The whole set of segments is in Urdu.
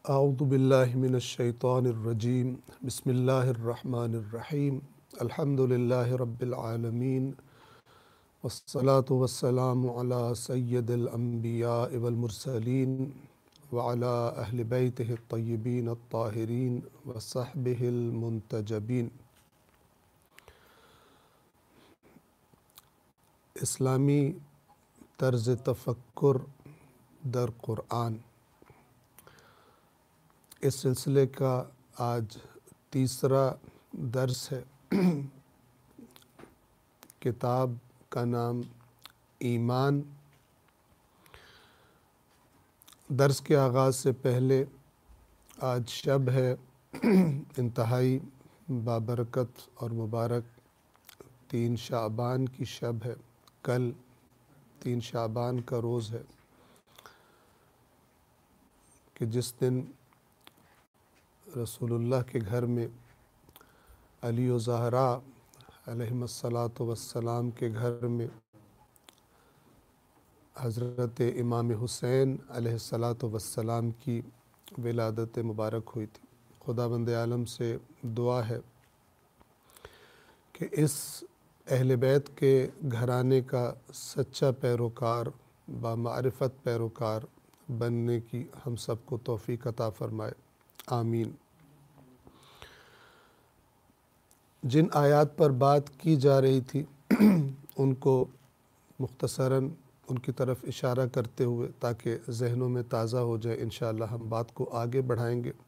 اعوذ باللہ من الشیطان الرجیم بسم اللہ الرحمن الرحیم الحمد للہ رب العالمین والصلاة والسلام علی سید الانبیاء والمرسلین وعلی اہل بیتہ الطیبین الطاہرین وصحبہ المنتجبین۔ اسلامی طرز تفکر در قرآن، اس سلسلے کا آج تیسرا درس ہے۔ کتاب کا نام ایمان۔ درس کے آغاز سے پہلے آج شب ہے، انتہائی بابرکت اور مبارک 3 شعبان کی شب ہے۔ کل 3 شعبان کا روز ہے کہ جس دن رسول اللہ کے گھر میں علی و زہرا علیہم السلام کے گھر میں حضرت امام حسین علیہ السلام کی ولادت مبارک ہوئی تھی۔ خداوند عالم سے دعا ہے کہ اس اہل بیت کے گھرانے کا سچا پیروکار، بامعرفت پیروکار بننے کی ہم سب کو توفیق عطا فرمائے، آمین۔ جن آیات پر بات کی جا رہی تھی ان کو مختصراً ان کی طرف اشارہ کرتے ہوئے تاکہ ذہنوں میں تازہ ہو جائے، انشاءاللہ ہم بات کو آگے بڑھائیں گے۔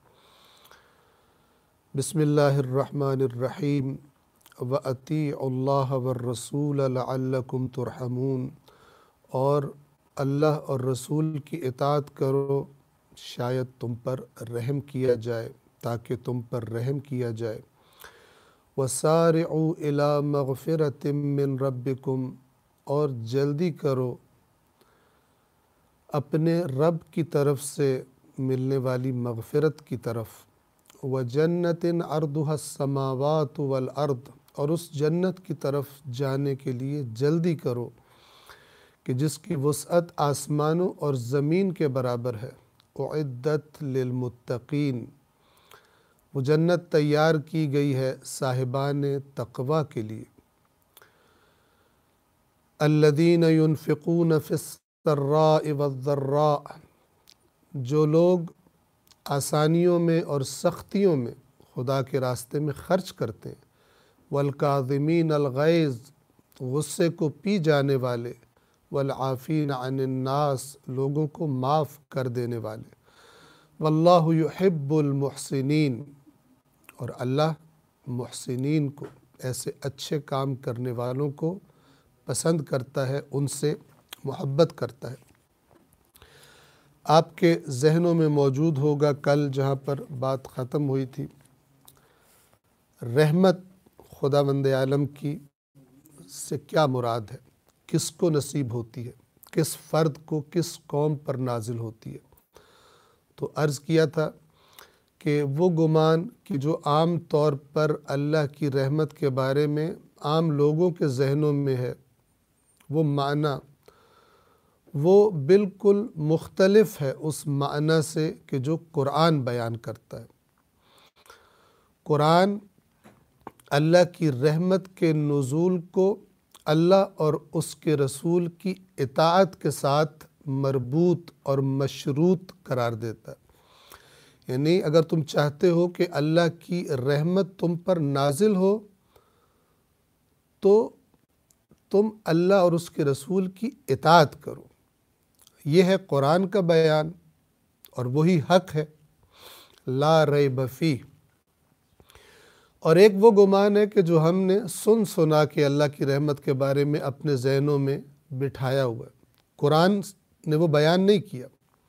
بسم اللہ الرحمن الرحیم وَأَطِیعُوا اللَّهَ وَالرَّسُولَ لَعَلَّكُمْ تُرْحَمُونَ، اور اللہ اور رسول کی اطاعت کرو شاید تم پر رحم کیا جائے، تاکہ تم پر رحم کیا جائے۔ وَسَارِعُوا إِلَىٰ مَغْفِرَةٍ مِّن رَبِّكُمْ، اور جلدی کرو اپنے رب کی طرف سے ملنے والی مغفرت کی طرف۔ وَجَنَّةٍ عَرْضُهَا السَّمَاوَاتُ وَالْأَرْضُ، اور اس جنت کی طرف جانے کے لیے جلدی کرو کہ جس کی وسعت آسمانوں اور زمین کے برابر ہے۔ اُعِدَّتْ لِلْمُتَّقِينَ، وہ جنت تیار کی گئی ہے صاحبان تقوی کے لیے۔ الَّذِينَ يُنْفِقُونَ فِي السَّرَّاءِ وَالضَّرَّاءِ، جو لوگ آسانیوں میں اور سختیوں میں خدا کے راستے میں خرچ کرتے ہیں۔ وَالْكَاظِمِينَ الْغَيْظَ، غصے کو پی جانے والے۔ وَالْعَافِينَ عَنِ النَّاسِ، لوگوں کو معاف کر دینے والے۔ وَاللَّهُ يُحِبُّ الْمُحْسِنِينَ، اور اللہ محسنین کو، ایسے اچھے کام کرنے والوں کو پسند کرتا ہے، ان سے محبت کرتا ہے۔ آپ کے ذہنوں میں موجود ہوگا کل جہاں پر بات ختم ہوئی تھی، رحمت خداوند عالم کی سے کیا مراد ہے، کس کو نصیب ہوتی ہے، کس فرد کو، کس قوم پر نازل ہوتی ہے۔ تو عرض کیا تھا کہ وہ گمان کہ جو عام طور پر اللہ کی رحمت کے بارے میں عام لوگوں کے ذہنوں میں ہے، وہ معنی وہ بالکل مختلف ہے اس معنی سے کہ جو قرآن بیان کرتا ہے۔ قرآن اللہ کی رحمت کے نزول کو اللہ اور اس کے رسول کی اطاعت کے ساتھ مربوط اور مشروط قرار دیتا ہے۔ یعنی اگر تم چاہتے ہو کہ اللہ کی رحمت تم پر نازل ہو تو تم اللہ اور اس کے رسول کی اطاعت کرو۔ یہ ہے قرآن کا بیان اور وہی حق ہے، لا ریب فیہ۔ اور ایک وہ گمان ہے کہ جو ہم نے سنا کہ اللہ کی رحمت کے بارے میں اپنے ذہنوں میں بٹھایا ہوا ہے، قرآن نے وہ بیان نہیں کیا،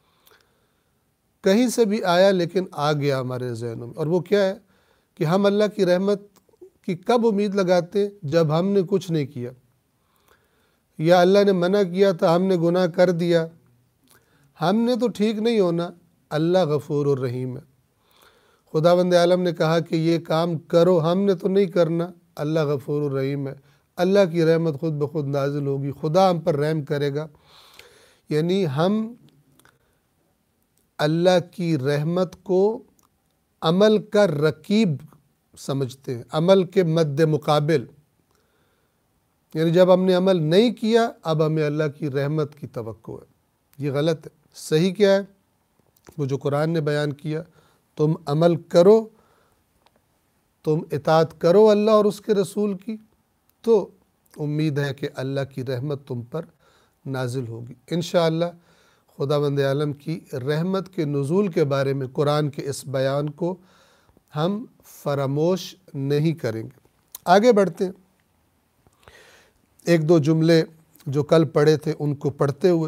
کہیں سے بھی آیا لیکن آ گیا ہمارے ذہنوں میں۔ اور وہ کیا ہے کہ ہم اللہ کی رحمت کی کب امید لگاتے ہیں؟ جب ہم نے کچھ نہیں کیا، یا اللہ نے منع کیا تھا، ہم نے گناہ کر دیا، ہم نے تو ٹھیک نہیں ہونا، اللہ غفور الرحیم ہے۔ خداوند عالم نے کہا کہ یہ کام کرو، ہم نے تو نہیں کرنا، اللہ غفور الرحیم ہے، اللہ کی رحمت خود بخود نازل ہوگی، خدا ہم پر رحم کرے گا۔ یعنی ہم اللہ کی رحمت کو عمل کا رکیب سمجھتے ہیں، عمل کے مد مقابل، یعنی جب ہم نے عمل نہیں کیا اب ہمیں اللہ کی رحمت کی توقع ہے، یہ غلط ہے۔ صحیح کیا ہے؟ وہ جو قرآن نے بیان کیا، تم عمل کرو، تم اطاعت کرو اللہ اور اس کے رسول کی، تو امید ہے کہ اللہ کی رحمت تم پر نازل ہوگی انشاءاللہ۔ خداوند عالم کی رحمت کے نزول کے بارے میں قرآن کے اس بیان کو ہم فراموش نہیں کریں گے۔ آگے بڑھتے ہیں، ایک دو جملے جو کل پڑھے تھے ان کو پڑھتے ہوئے۔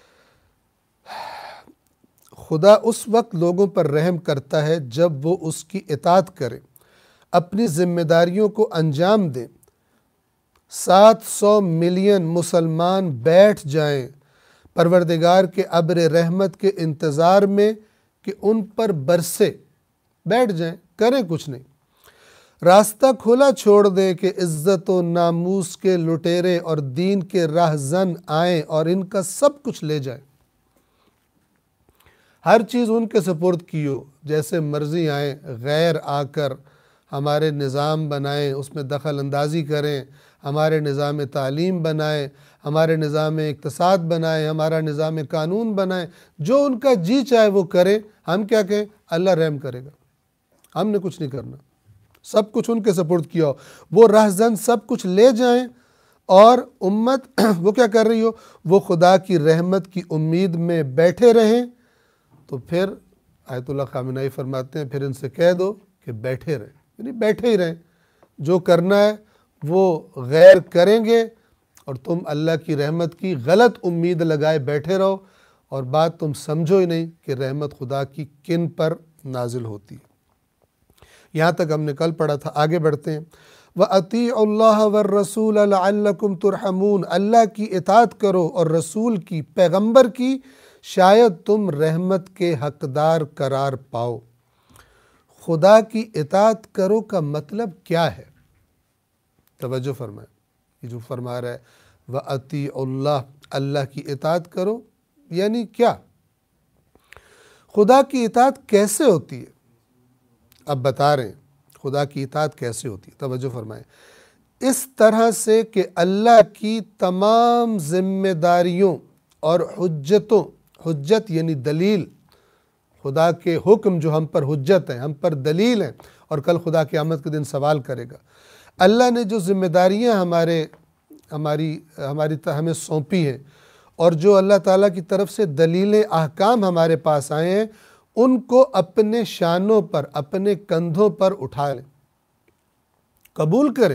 خدا اس وقت لوگوں پر رحم کرتا ہے جب وہ اس کی اطاعت کریں، اپنی ذمہ داریوں کو انجام دیں۔ 700 ملین مسلمان بیٹھ جائیں پروردگار کے ابر رحمت کے انتظار میں کہ ان پر برسے، بیٹھ جائیں، کریں کچھ نہیں، راستہ کھلا چھوڑ دیں کہ عزت و ناموس کے لٹیرے اور دین کے راہزن آئیں اور ان کا سب کچھ لے جائیں۔ ہر چیز ان کے سپرد کی ہو، جیسے مرضی آئیں، غیر آ کر ہمارے نظام بنائیں، اس میں دخل اندازی کریں، ہمارے نظام تعلیم بنائیں، ہمارے نظام اقتصاد بنائیں، ہمارا نظام قانون بنائیں، جو ان کا جی چاہے وہ کریں، ہم کیا کہیں؟ اللہ رحم کرے گا، ہم نے کچھ نہیں کرنا، سب کچھ ان کے سپرد کیا ہو۔ وہ راہزن سب کچھ لے جائیں اور امت وہ کیا کر رہی ہو؟ وہ خدا کی رحمت کی امید میں بیٹھے رہیں، تو پھر آیت اللہ خامنہ ای فرماتے ہیں پھر ان سے کہہ دو کہ بیٹھے رہیں، یعنی بیٹھے ہی رہیں، جو کرنا ہے وہ غیر کریں گے اور تم اللہ کی رحمت کی غلط امید لگائے بیٹھے رہو، اور بات تم سمجھو ہی نہیں کہ رحمت خدا کی کن پر نازل ہوتی ہے۔ یہاں تک ہم نے کل پڑھا تھا، آگے بڑھتے ہیں۔ وَأَطِيعُوا اللَّهَ وَالرَّسُولَ لَعَلَّكُمْ تُرْحَمُونَ، اللہ کی اطاعت کرو اور رسول کی، پیغمبر کی، شاید تم رحمت کے حقدار قرار پاؤ۔ خدا کی اطاعت کرو کا مطلب کیا ہے؟ توجہ فرمائیں، یہ جو فرما رہا ہے وَأَطِيعُوا اللَّهَ، اللہ کی اطاعت کرو، یعنی کیا؟ خدا کی اطاعت کیسے ہوتی ہے؟ اب بتا رہے ہیں خدا کی اطاعت کیسے ہوتی ہے، توجہ فرمائیں۔ اس طرح سے کہ اللہ کی تمام ذمہ داریوں اور حجتوں، حجت یعنی دلیل، خدا کے حکم جو ہم پر حجت ہیں، ہم پر دلیل ہیں، اور کل خدا قیامت کے دن سوال کرے گا۔ اللہ نے جو ذمہ داریاں ہمیں سونپی ہیں، اور جو اللہ تعالیٰ کی طرف سے دلیلیں، احکام ہمارے پاس آئے ہیں، ان کو اپنے شانوں پر، اپنے کندھوں پر اٹھا لیں، قبول کریں۔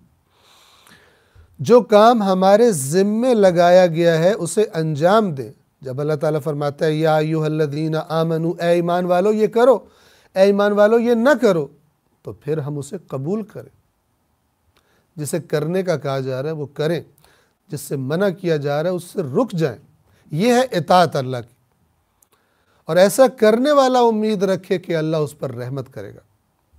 جو کام ہمارے ذمے لگایا گیا ہے اسے انجام دیں۔ جب اللہ تعالیٰ فرماتا ہے یا ایھا الذین آمنوا، اے ایمان والو یہ کرو، اے ایمان والو یہ نہ کرو، تو پھر ہم اسے قبول کریں۔ جسے کرنے کا کہا جا رہا ہے وہ کریں، جس سے منع کیا جا رہا ہے اس سے رک جائیں۔ یہ ہے اطاعت اللہ کی، اور ایسا کرنے والا امید رکھے کہ اللہ اس پر رحمت کرے گا۔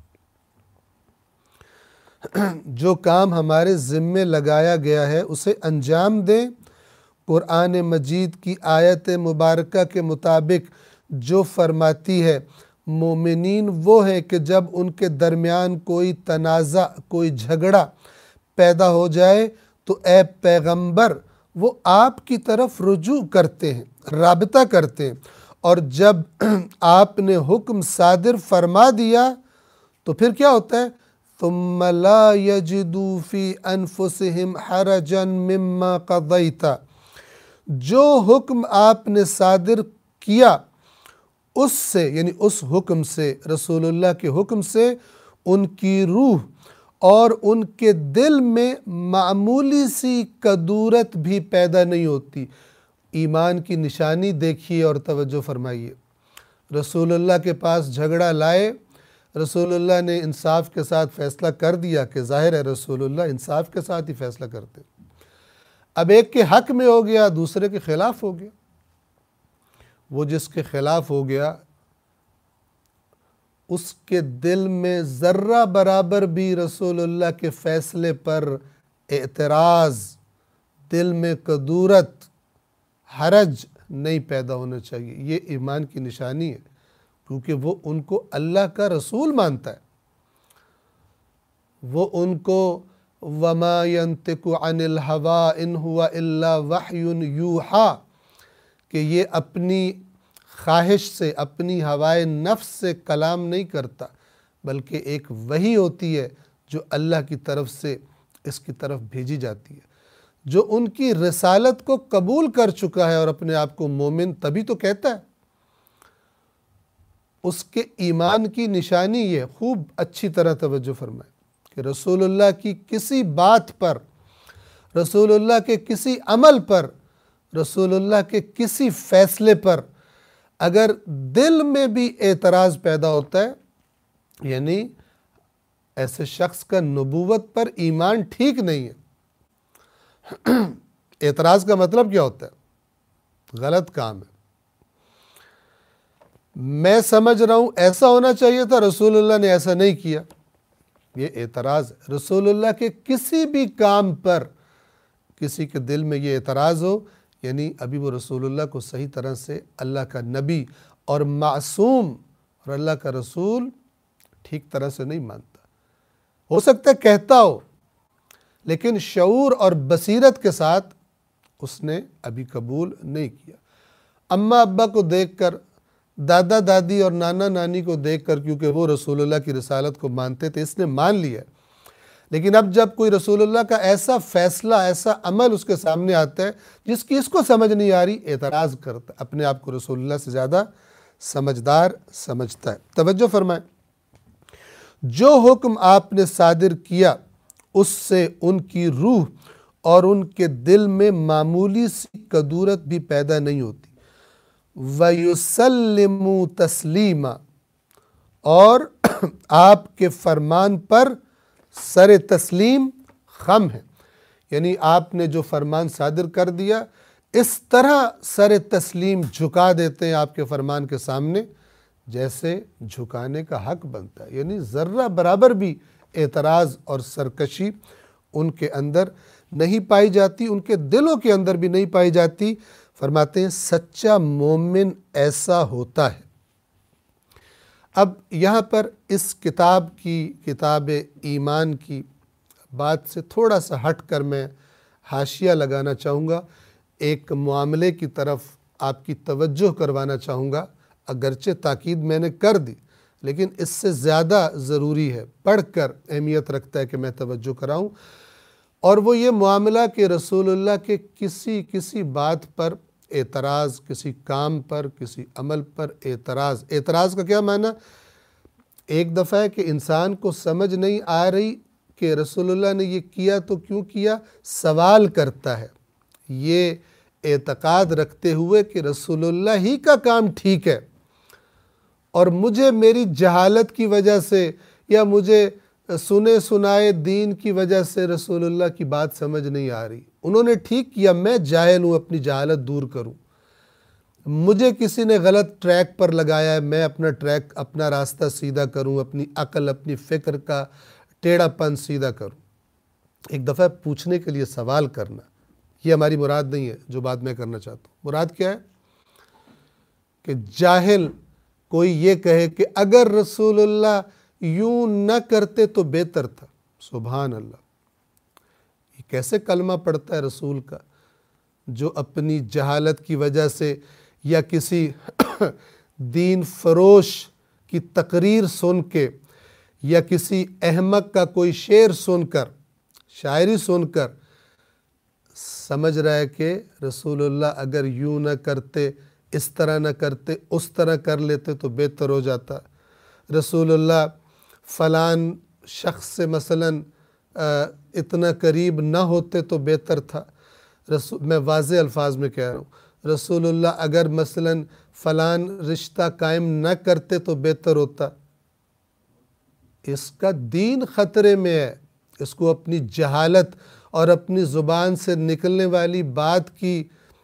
جو کام ہمارے ذمے لگایا گیا ہے اسے انجام دیں۔ قرآن مجید کی آیت مبارکہ کے مطابق جو فرماتی ہے مومنین وہ ہیں کہ جب ان کے درمیان کوئی تنازع، کوئی جھگڑا پیدا ہو جائے تو اے پیغمبر وہ آپ کی طرف رجوع کرتے ہیں، رابطہ کرتے ہیں، اور جب آپ نے حکم صادر فرما دیا تو پھر کیا ہوتا ہے؟ ثم لا یجدوا فی انفسہم حرجا مما قضیت، جو حکم آپ نے صادر کیا اس سے، یعنی اس حکم سے، رسول اللہ کے حکم سے، ان کی روح اور ان کے دل میں معمولی سی کدورت بھی پیدا نہیں ہوتی۔ ایمان کی نشانی دیکھیے اور توجہ فرمائیے۔ رسول اللہ کے پاس جھگڑا لائے، رسول اللہ نے انصاف کے ساتھ فیصلہ کر دیا کہ ظاہر ہے رسول اللہ انصاف کے ساتھ ہی فیصلہ کرتے۔ اب ایک کے حق میں ہو گیا، دوسرے کے خلاف ہو گیا۔ وہ جس کے خلاف ہو گیا اس کے دل میں ذرہ برابر بھی رسول اللہ کے فیصلے پر اعتراض، دل میں کدورت، حرج نہیں پیدا ہونا چاہیے۔ یہ ایمان کی نشانی ہے، کیونکہ وہ ان کو اللہ کا رسول مانتا ہے۔ وہ ان کو وَمَا يَنْتِقُ عَنِ الْهَوَىٰ إِنْ هُوَ إِلَّا وَحْيٌ يُوحَىٰ کہ یہ اپنی خواہش سے، اپنی ہوائے نفس سے کلام نہیں کرتا، بلکہ ایک وحی ہوتی ہے جو اللہ کی طرف سے اس کی طرف بھیجی جاتی ہے۔ جو ان کی رسالت کو قبول کر چکا ہے اور اپنے آپ کو مومن تبھی تو کہتا ہے، اس کے ایمان کی نشانی یہ۔ خوب اچھی طرح توجہ فرمائیں کہ رسول اللہ کی کسی بات پر، رسول اللہ کے کسی عمل پر، رسول اللہ کے کسی فیصلے پر اگر دل میں بھی اعتراض پیدا ہوتا ہے، یعنی ایسے شخص کا نبوت پر ایمان ٹھیک نہیں ہے۔ اعتراض کا مطلب کیا ہوتا ہے؟ غلط کام ہے، میں سمجھ رہا ہوں ایسا ہونا چاہیے تھا، رسول اللہ نے ایسا نہیں کیا، یہ اعتراض ہے۔ رسول اللہ کے کسی بھی کام پر کسی کے دل میں یہ اعتراض ہو، یعنی ابھی وہ رسول اللہ کو صحیح طرح سے اللہ کا نبی اور معصوم اور اللہ کا رسول ٹھیک طرح سے نہیں مانتا۔ ہو سکتا ہے کہتا ہو، لیکن شعور اور بصیرت کے ساتھ اس نے ابھی قبول نہیں کیا۔ اماں ابا کو دیکھ کر، دادا دادی اور نانا نانی کو دیکھ کر، کیونکہ وہ رسول اللہ کی رسالت کو مانتے تھے، اس نے مان لیا۔ لیکن اب جب کوئی رسول اللہ کا ایسا فیصلہ، ایسا عمل اس کے سامنے آتا ہے جس کی اس کو سمجھ نہیں آ رہی، اعتراض کرتا ہے، اپنے آپ کو رسول اللہ سے زیادہ سمجھدار سمجھتا ہے۔ توجہ فرمائیں، جو حکم آپ نے صادر کیا اس سے ان کی روح اور ان کے دل میں معمولی سی کدورت بھی پیدا نہیں ہوتی۔ وَيُسَلِّمُوا تَسْلِيمًا اور آپ کے فرمان پر سر تسلیم خم ہے، یعنی آپ نے جو فرمان صادر کر دیا اس طرح سر تسلیم جھکا دیتے ہیں آپ کے فرمان کے سامنے جیسے جھکانے کا حق بنتا ہے، یعنی ذرہ برابر بھی اعتراض اور سرکشی ان کے اندر نہیں پائی جاتی، ان کے دلوں کے اندر بھی نہیں پائی جاتی۔ فرماتے ہیں سچا مومن ایسا ہوتا ہے۔ اب یہاں پر اس کتاب کی، کتاب ایمان کی بات سے تھوڑا سا ہٹ کر میں حاشیہ لگانا چاہوں گا، ایک معاملے کی طرف آپ کی توجہ کروانا چاہوں گا۔ اگرچہ تاکید میں نے کر دی، لیکن اس سے زیادہ ضروری ہے، پڑھ کر اہمیت رکھتا ہے کہ میں توجہ کراؤں، اور وہ یہ معاملہ کہ رسول اللہ کے کسی بات پر اعتراض، کسی کام پر، کسی عمل پر اعتراض۔ اعتراض کا کیا معنی؟ ایک دفعہ ہے کہ انسان کو سمجھ نہیں آ رہی کہ رسول اللہ نے یہ کیا تو کیوں کیا، سوال کرتا ہے، یہ اعتقاد رکھتے ہوئے کہ رسول اللہ ہی کا کام ٹھیک ہے، اور مجھے میری جہالت کی وجہ سے یا مجھے سنے سنائے دین کی وجہ سے رسول اللہ کی بات سمجھ نہیں آ رہی۔ انہوں نے ٹھیک کیا، میں جاہل ہوں، اپنی جہالت دور کروں۔ مجھے کسی نے غلط ٹریک پر لگایا ہے، میں اپنا ٹریک، اپنا راستہ سیدھا کروں، اپنی عقل، اپنی فکر کا ٹیڑھا پن سیدھا کروں۔ ایک دفعہ پوچھنے کے لیے سوال کرنا، یہ ہماری مراد نہیں ہے جو بات میں کرنا چاہتا ہوں۔ مراد کیا ہے کہ جاہل کوئی یہ کہے کہ اگر رسول اللہ یوں نہ کرتے تو بہتر تھا۔ سبحان اللہ، یہ کیسے کلمہ پڑھتا ہے رسول کا، جو اپنی جہالت کی وجہ سے یا کسی دین فروش کی تقریر سن کے یا کسی احمق کا کوئی شعر سن کر، شاعری سن کر سمجھ رہا ہے کہ رسول اللہ اگر یوں نہ کرتے، اس طرح نہ کرتے، اس طرح کر لیتے تو بہتر ہو جاتا، رسول اللہ فلان شخص سے مثلاً اتنا قریب نہ ہوتے تو بہتر تھا۔ میں واضح الفاظ میں کہہ رہا ہوں، رسول اللہ اگر مثلاً فلان رشتہ قائم نہ کرتے تو بہتر ہوتا۔ اس کا دین خطرے میں ہے، اس کو اپنی جہالت اور اپنی زبان سے نکلنے والی بات کی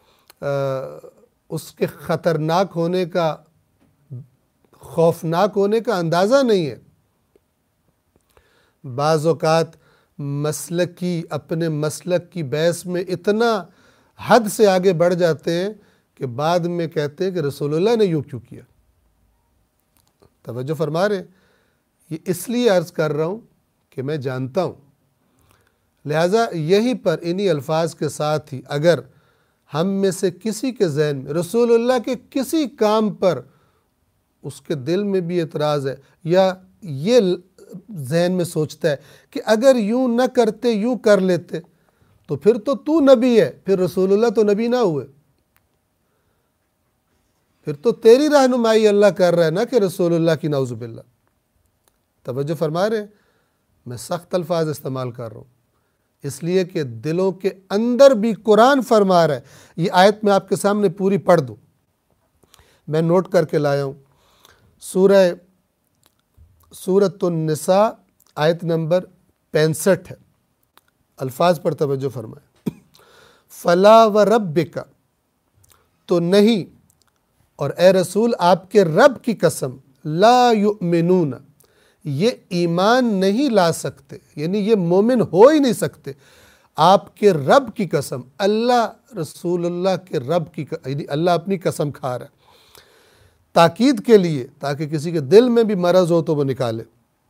اس کے خطرناک ہونے کا، خوفناک ہونے کا اندازہ نہیں ہے۔ بعض اوقات مسلکی، اپنے مسلک کی بحث میں اتنا حد سے آگے بڑھ جاتے ہیں کہ بعد میں کہتے ہیں کہ رسول اللہ نے یوں کیوں کیا۔ توجہ فرما رہے ہیں؟ یہ اس لیے عرض کر رہا ہوں کہ میں جانتا ہوں، لہٰذا یہیں پر انہی الفاظ کے ساتھ ہی اگر ہم میں سے کسی کے ذہن میں رسول اللہ کے کسی کام پر اس کے دل میں بھی اعتراض ہے، یا یہ ذہن میں سوچتا ہے کہ اگر یوں نہ کرتے یوں کر لیتے تو پھر تو نبی ہے، پھر رسول اللہ تو نبی نہ ہوئے، پھر تو تیری رہنمائی اللہ کر رہا ہے نا کہ رسول اللہ کی، نعوذ باللہ۔ توجہ فرما رہے ہیں؟ میں سخت الفاظ استعمال کر رہا ہوں اس لیے کہ دلوں کے اندر بھی قرآن فرما رہا ہے۔ یہ آیت میں آپ کے سامنے پوری پڑھ دوں، میں نوٹ کر کے لایا ہوں۔ سورۃ النساء آیت نمبر 65 ہے، الفاظ پر توجہ فرمائیں۔ فلا وربک، تو نہیں، اور اے رسول آپ کے رب کی قسم، لا یؤمنون، یہ ایمان نہیں لا سکتے، یعنی یہ مومن ہو ہی نہیں سکتے۔ آپ کے رب کی قسم، اللہ رسول اللہ کے رب کی، یعنی اللہ اپنی قسم کھا رہا ہے تاکید کے لیے، تاکہ کسی کے دل میں بھی مرض ہو تو وہ نکالے۔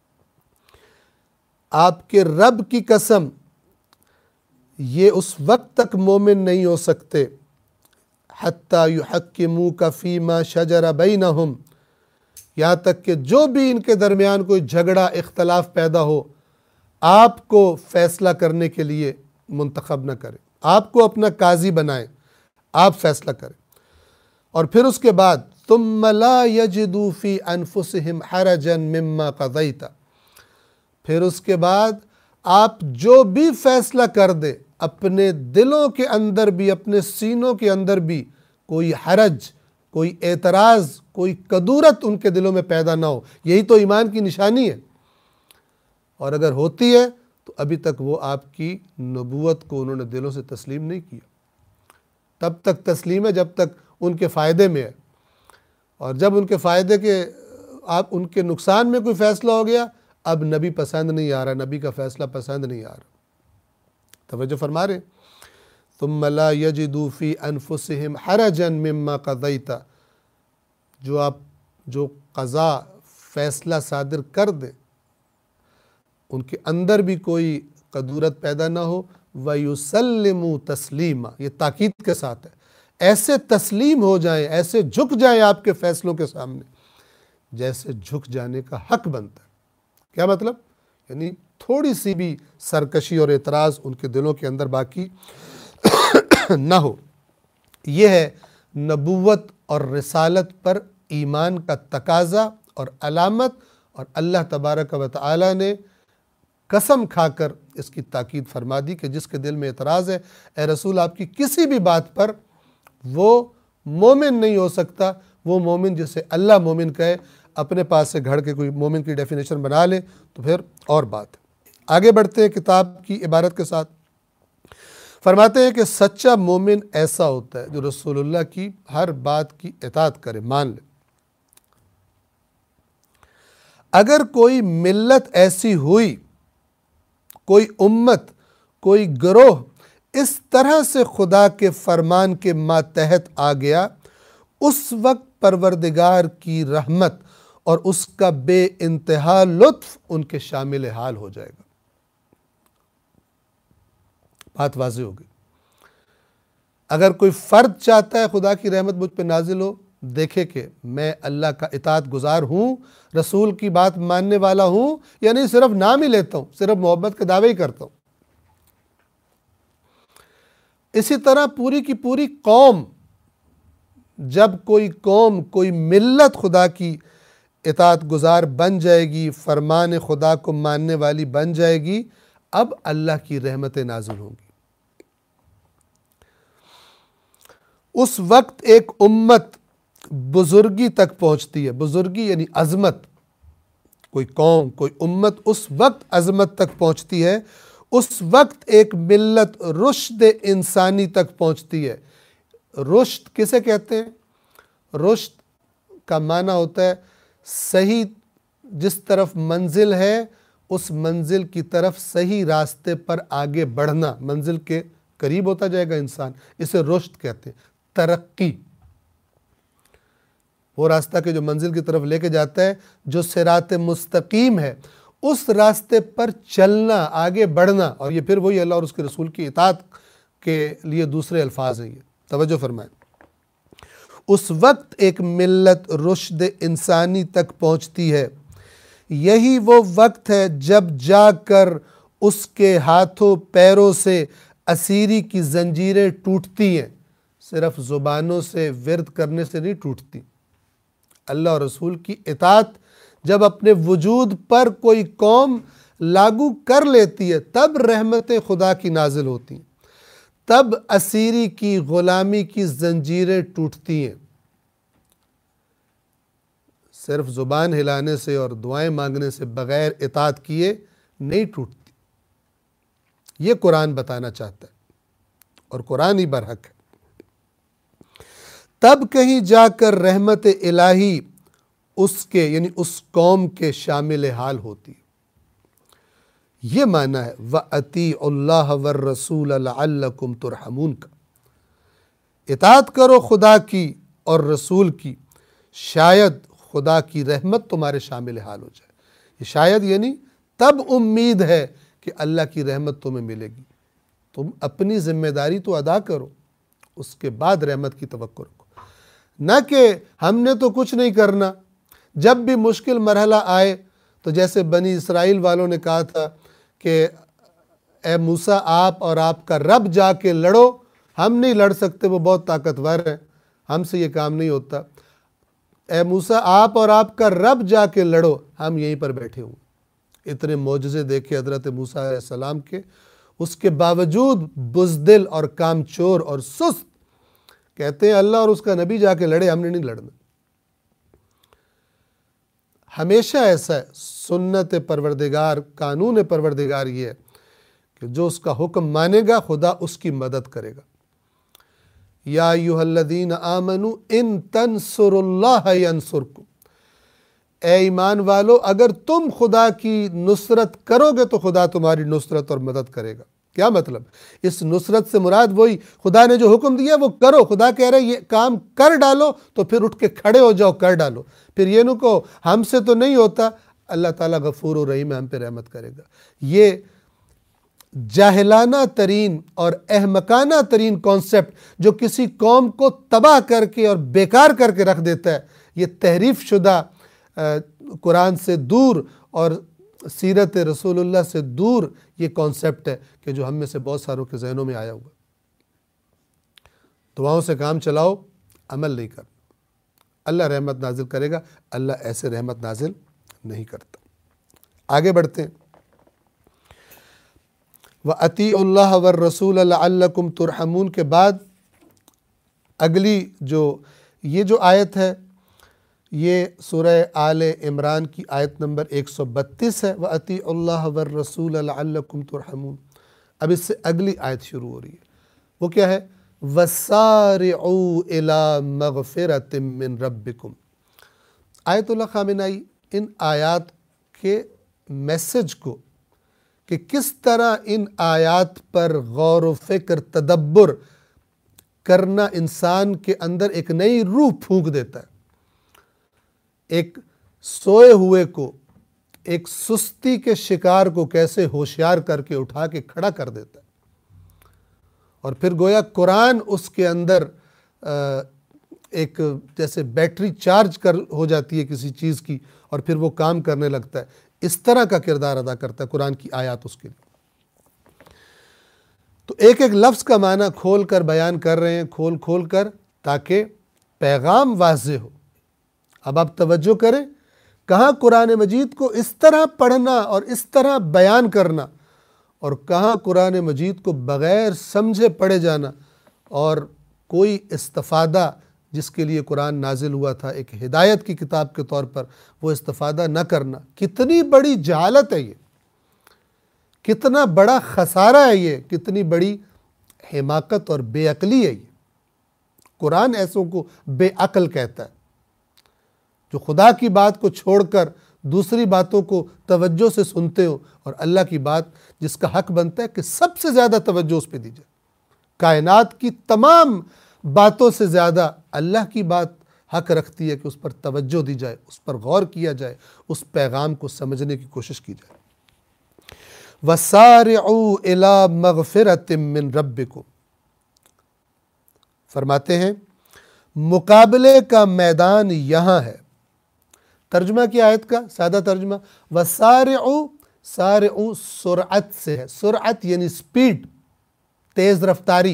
آپ کے رب کی قسم، یہ اس وقت تک مومن نہیں ہو سکتے حتی یحکموک فیما شجر بینہم، یہاں تک کہ جو بھی ان کے درمیان کوئی جھگڑا اختلاف پیدا ہو، آپ کو فیصلہ کرنے کے لیے منتخب نہ کرے، آپ کو اپنا قاضی بنائے، آپ فیصلہ کریں، اور پھر اس کے بعد ثم لا یجدوا فی انفسہم حرجا مما قضیت، پھر اس کے بعد آپ جو بھی فیصلہ کر دے اپنے دلوں کے اندر بھی، اپنے سینوں کے اندر بھی کوئی حرج، کوئی اعتراض، کوئی کدورت ان کے دلوں میں پیدا نہ ہو۔ یہی تو ایمان کی نشانی ہے، اور اگر ہوتی ہے تو ابھی تک وہ آپ کی نبوت کو انہوں نے دلوں سے تسلیم نہیں کیا۔ تب تک تسلیم ہے جب تک ان کے فائدے میں ہے، اور جب ان کے فائدے کے، آپ ان کے نقصان میں کوئی فیصلہ ہو گیا، اب نبی پسند نہیں آ رہا، نبی کا فیصلہ پسند نہیں آ رہا۔ توجہ فرما رہے ہیں؟ ثم لا یجدوا فی انفسہم حرجا مما قضیت، جو قضا فیصلہ صادر کر دیں ان کے اندر بھی کوئی قدورت پیدا نہ ہو، وَيُسَلِّمُوا تَسْلِيمًا، یہ تاکید کے ساتھ ہے، ایسے تسلیم ہو جائیں، ایسے جھک جائیں آپ کے فیصلوں کے سامنے جیسے جھک جانے کا حق بنتا ہے۔ کیا مطلب؟ یعنی تھوڑی سی بھی سرکشی اور اعتراض ان کے دلوں کے اندر باقی نہ ہو۔ یہ ہے نبوت اور رسالت پر ایمان کا تقاضا اور علامت، اور اللہ تبارک و تعالی نے قسم کھا کر اس کی تاکید فرما دی کہ جس کے دل میں اعتراض ہے، اے رسول آپ کی کسی بھی بات پر، وہ مومن نہیں ہو سکتا۔ وہ مومن جسے اللہ مومن کہے، اپنے پاس سے گھڑ کے کوئی مومن کی ڈیفینیشن بنا لے تو پھر اور بات ہے۔ آگے بڑھتے ہیں کتاب کی عبارت کے ساتھ، فرماتے ہیں کہ سچا مومن ایسا ہوتا ہے جو رسول اللہ کی ہر بات کی اطاعت کرے، مان لے۔ اگر کوئی ملت ایسی ہوئی، کوئی امت، کوئی گروہ اس طرح سے خدا کے فرمان کے ماتحت آ گیا، اس وقت پروردگار کی رحمت اور اس کا بے انتہا لطف ان کے شامل حال ہو جائے گا۔ بات واضح ہوگی۔ اگر کوئی فرد چاہتا ہے خدا کی رحمت مجھ پہ نازل ہو، دیکھے کہ میں اللہ کا اطاعت گزار ہوں، رسول کی بات ماننے والا ہوں، یا نہیں صرف نام ہی لیتا ہوں، صرف محبت کے دعوے ہی کرتا ہوں۔ اسی طرح پوری کی پوری قوم، جب کوئی قوم، کوئی ملت خدا کی اطاعت گزار بن جائے گی، فرمان خدا کو ماننے والی بن جائے گی، اب اللہ کی رحمتیں نازل ہوں گی۔ اس وقت ایک امت بزرگی تک پہنچتی ہے، بزرگی یعنی عظمت۔ کوئی قوم، کوئی امت اس وقت عظمت تک پہنچتی ہے، اس وقت ایک ملت رشد انسانی تک پہنچتی ہے۔ رشد کسے کہتے ہیں؟ رشد کا معنی ہوتا ہے صحیح، جس طرف منزل ہے اس منزل کی طرف صحیح راستے پر آگے بڑھنا، منزل کے قریب ہوتا جائے گا انسان، اسے رشد کہتے ہیں، ترقی۔ وہ راستہ کہ جو منزل کی طرف لے کے جاتا ہے، جو صراط مستقیم ہے، اس راستے پر چلنا، آگے بڑھنا. اور یہ پھر وہی اللہ اور اس کے رسول کی اطاعت کے لیے دوسرے الفاظ ہیں. یہ توجہ فرمائیں. اس وقت ایک ملت رشد انسانی تک پہنچتی ہے، یہی وہ وقت ہے جب جا کر اس کے ہاتھوں پیروں سے اسیری کی زنجیریں ٹوٹتی ہیں. صرف زبانوں سے ورد کرنے سے نہیں ٹوٹتی. اللہ اور رسول کی اطاعت جب اپنے وجود پر کوئی قوم لاگو کر لیتی ہے، تب رحمتیں خدا کی نازل ہوتی ہیں، تب اسیری کی، غلامی کی زنجیریں ٹوٹتی ہیں. صرف زبان ہلانے سے اور دعائیں مانگنے سے بغیر اطاعت کیے نہیں ٹوٹتی. یہ قرآن بتانا چاہتا ہے، اور قرآن ہی برحق ہے. تب کہیں جا کر رحمت الہی اس کے، یعنی اس قوم کے شامل حال ہوتی. یہ معنی ہے وَأَطِیعُوا اللَّهَ وَالرَّسُولَ لَعَلَّكُمْ تُرْحَمُونَ کا. اطاعت کرو خدا کی اور رسول کی، شاید خدا کی رحمت تمہارے شامل حال ہو جائے. یہ شاید یعنی تب امید ہے کہ اللہ کی رحمت تمہیں ملے گی. تم اپنی ذمہ داری تو ادا کرو، اس کے بعد رحمت کی توقع رکھو. نہ کہ ہم نے تو کچھ نہیں کرنا، جب بھی مشکل مرحلہ آئے تو جیسے بنی اسرائیل والوں نے کہا تھا کہ اے موسیٰ آپ اور آپ کا رب جا کے لڑو، ہم نہیں لڑ سکتے، وہ بہت طاقتور ہیں، ہم سے یہ کام نہیں ہوتا. اے موسیٰ آپ اور آپ کا رب جا کے لڑو، ہم یہیں پر بیٹھے ہوں. اتنے معجزے دیکھے حضرت موسیٰ علیہ السلام کے، اس کے باوجود بزدل اور کامچور اور سست، کہتے ہیں اللہ اور اس کا نبی جا کے لڑے، ہم نے نہیں لڑنا. ہمیشہ ایسا ہے. سنت پروردگار، قانون پروردگار یہ ہے کہ جو اس کا حکم مانے گا خدا اس کی مدد کرے گا. یا ایھا الذین آمنوا ان تنصروا اللہ ینصرکم. اے ایمان والو، اگر تم خدا کی نصرت کرو گے تو خدا تمہاری نصرت اور مدد کرے گا. کیا مطلب؟ اس نصرت سے مراد وہی خدا نے جو حکم دیا وہ کرو. خدا کہہ رہے یہ کام کر ڈالو تو پھر اٹھ کے کھڑے ہو جاؤ، کر ڈالو. پھر یہ نہ کہو ہم سے تو نہیں ہوتا. اللہ تعالیٰ غفور و رحیم ہے، ہم پہ رحمت کرے گا. یہ جاہلانہ ترین اور احمقانہ ترین کانسیپٹ جو کسی قوم کو تباہ کر کے اور بیکار کر کے رکھ دیتا ہے، یہ تحریف شدہ، قرآن سے دور اور سیرت رسول اللہ سے دور یہ کانسیپٹ ہے کہ جو ہم میں سے بہت ساروں کے ذہنوں میں آیا ہوا. دعاؤں سے کام چلاؤ، عمل نہیں کرنا. اللہ رحمت نازل کرے گا، اللہ ایسے رحمت نازل نہیں کرتا. آگے بڑھتے ہیں. وَأَطِیعُوا اللَّهَ وَالرَّسُولَ لَعَلَّكُمْ تُرْحَمُونَ کے بعد اگلی یہ جو آیت ہے، یہ سورہ آل عمران کی آیت نمبر 132 ہے. وَأَطِیعُوا اللَّهَ وَالرَّسُولَ لَعَلَّكُمْ تُرْحَمُونَ. اب اس سے اگلی آیت شروع ہو رہی ہے. وہ کیا ہے؟ وَسَارِعُوا إِلَى مَغْفِرَةٍ مِّن رَبِّكُمْ. آیت اللہ خامنائی ان آیات کے میسج کو، کہ کس طرح ان آیات پر غور و فکر، تدبر کرنا انسان کے اندر ایک نئی روح پھونک دیتا ہے. ایک سوئے ہوئے کو، ایک سستی کے شکار کو کیسے ہوشیار کر کے اٹھا کے کھڑا کر دیتا ہے. اور پھر گویا قرآن اس کے اندر ایک جیسے بیٹری چارج ہو جاتی ہے کسی چیز کی، اور پھر وہ کام کرنے لگتا ہے. اس طرح کا کردار ادا کرتا ہے قرآن کی آیات اس کے لیے. تو ایک ایک لفظ کا معنی کھول کر بیان کر رہے ہیں، کھول کر، تاکہ پیغام واضح ہو. اب آپ توجہ کریں، کہاں قرآن مجید کو اس طرح پڑھنا اور اس طرح بیان کرنا، اور کہاں قرآن مجید کو بغیر سمجھے پڑھے جانا اور کوئی استفادہ جس کے لیے قرآن نازل ہوا تھا ایک ہدایت کی کتاب کے طور پر، وہ استفادہ نہ کرنا. کتنی بڑی جہالت ہے یہ، کتنا بڑا خسارہ ہے یہ، کتنی بڑی حماقت اور بے عقلی ہے یہ. قرآن ایسوں کو بے عقل کہتا ہے جو خدا کی بات کو چھوڑ کر دوسری باتوں کو توجہ سے سنتے ہو، اور اللہ کی بات جس کا حق بنتا ہے کہ سب سے زیادہ توجہ اس پہ دی جائے. کائنات کی تمام باتوں سے زیادہ اللہ کی بات حق رکھتی ہے کہ اس پر توجہ دی جائے، اس پر غور کیا جائے، اس پیغام کو سمجھنے کی کوشش کی جائے۔ وَسَارِعُوا إِلَىٰ مَغْفِرَةٍ مِّن رَبِّكُمْ، فرماتے ہیں مقابلے کا میدان یہاں ہے۔ ترجمہ کیا آیت کا؟ سادہ ترجمہ وَسَارِعُوا، سارعو سرعت سے ہے، سرعت یعنی سپیڈ، تیز رفتاری۔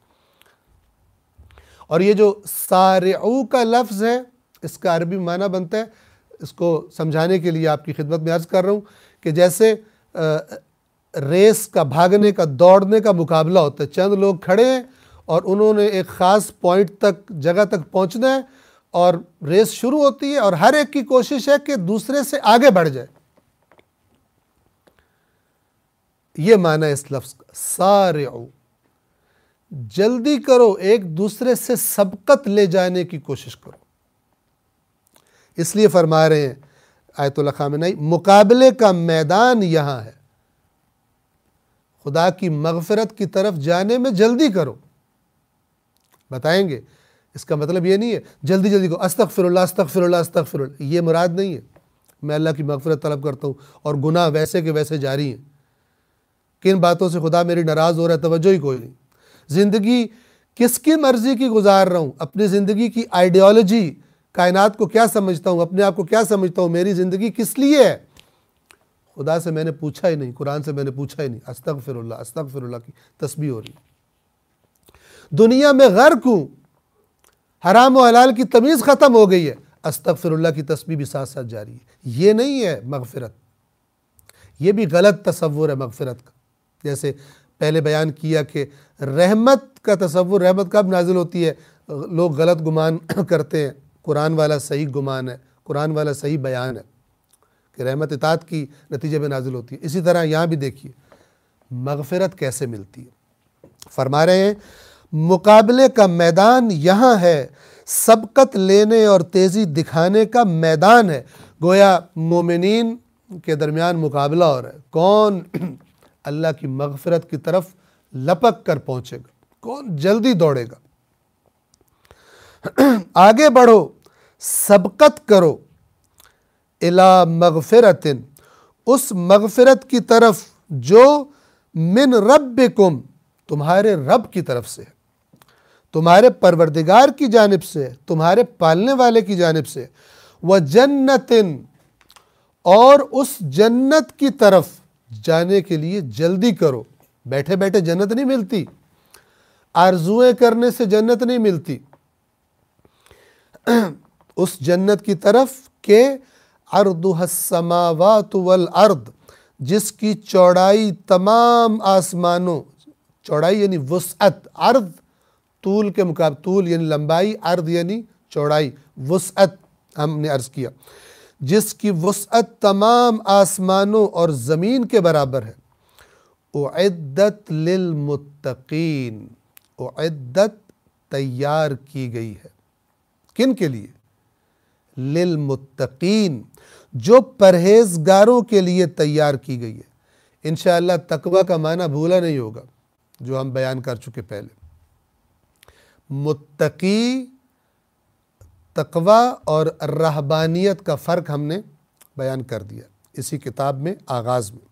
اور یہ جو سارعو کا لفظ ہے اس کا عربی معنی بنتا ہے، اس کو سمجھانے کے لیے آپ کی خدمت میں عرض کر رہا ہوں کہ جیسے ریس کا، بھاگنے کا، دوڑنے کا مقابلہ ہوتا ہے، چند لوگ کھڑے ہیں اور انہوں نے ایک خاص پوائنٹ تک، جگہ تک پہنچنا ہے، اور ریس شروع ہوتی ہے اور ہر ایک کی کوشش ہے کہ دوسرے سے آگے بڑھ جائے۔ یہ معنی ہے اس لفظ کا، سارعو، جلدی کرو، ایک دوسرے سے سبقت لے جانے کی کوشش کرو۔ اس لیے فرما رہے ہیں آیت اللہ خامنہئی، مقابلے کا میدان یہاں ہے، خدا کی مغفرت کی طرف جانے میں جلدی کرو۔ بتائیں گے اس کا مطلب یہ نہیں ہے جلدی جلدی کو استغفر اللہ استغفر اللہ استغفر اللہ، یہ مراد نہیں ہے۔ میں اللہ کی مغفرت طلب کرتا ہوں اور گناہ ویسے کے ویسے جاری ہیں، کن باتوں سے خدا میری ناراض ہو رہا ہے توجہ ہی کوئی نہیں۔ زندگی کس کی مرضی کی گزار رہا ہوں، اپنی زندگی کی آئیڈیالوجی، کائنات کو کیا سمجھتا ہوں، اپنے آپ کو کیا سمجھتا ہوں، میری زندگی کس لیے ہے، خدا سے میں نے پوچھا ہی نہیں، قرآن سے میں نے پوچھا ہی نہیں۔ استغفر اللہ کی تسبیح ہو رہی ہے۔ دنیا میں غرق ہوں، حرام و حلال کی تمیز ختم ہو گئی ہے، استغفر اللہ کی تسبیح بھی ساتھ ساتھ جاری ہے۔ یہ نہیں ہے مغفرت، یہ بھی غلط تصور ہے مغفرت کا۔ جیسے پہلے بیان کیا کہ رحمت کا تصور، رحمت کب نازل ہوتی ہے؟ لوگ غلط گمان کرتے ہیں، قرآن والا صحیح گمان ہے، قرآن والا صحیح بیان ہے کہ رحمت اطاعت کی نتیجے میں نازل ہوتی ہے۔ اسی طرح یہاں بھی دیکھیے مغفرت کیسے ملتی ہے۔ فرما رہے ہیں مقابلے کا میدان یہاں ہے، سبقت لینے اور تیزی دکھانے کا میدان ہے۔ گویا مومنین کے درمیان مقابلہ ہو رہا ہے، کون اللہ کی مغفرت کی طرف لپک کر پہنچے گا، کون جلدی دوڑے گا۔ آگے بڑھو، سبقت کرو، الی مغفرت، اس مغفرت کی طرف جو من ربکم، تمہارے رب کی طرف سے ہے، تمہارے پروردگار کی جانب سے، تمہارے پالنے والے کی جانب سے، وجنت، اور اس جنت کی طرف جانے کے لیے جلدی کرو۔ بیٹھے بیٹھے جنت نہیں ملتی، آرزویں کرنے سے جنت نہیں ملتی۔ اس جنت کی طرف کہ عرضها السماوات والارض، جس کی چوڑائی تمام آسمانوں، چوڑائی یعنی وسعت، عرض طول کے مقابل، طول یعنی لمبائی، عرض یعنی چوڑائی، وسعت ہم نے عرض کیا، جس کی وسعت تمام آسمانوں اور زمین کے برابر ہے۔ اعدت للمتقین، اعدت تیار کی گئی ہے، کن کے لیے؟ للمتقین، جو پرہیزگاروں کے لیے تیار کی گئی ہے۔ انشاءاللہ تقوی کا معنی بھولا نہیں ہوگا جو ہم بیان کر چکے پہلے۔ متقی، تقوی اور رہبانیت کا فرق ہم نے بیان کر دیا اسی کتاب میں آغاز میں۔